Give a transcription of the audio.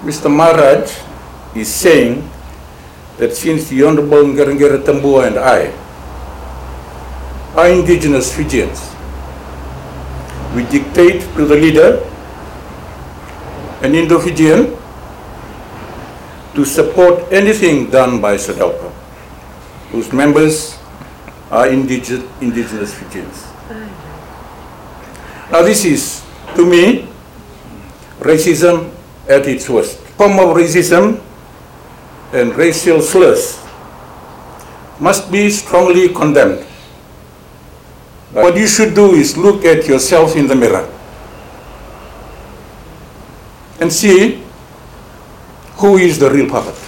Mr. Maharaj is saying that since the Honorable Ngarengere Tambua and I are indigenous Fijians, we dictate to the leader, an Indo-Fijian, to support anything done by SADALPA, whose members are indigenous Fijians. Now this is, to me, racism at its worst. Form of racism and racial slurs must be strongly condemned. What you should do is look at yourself in the mirror and see who is the real puppet.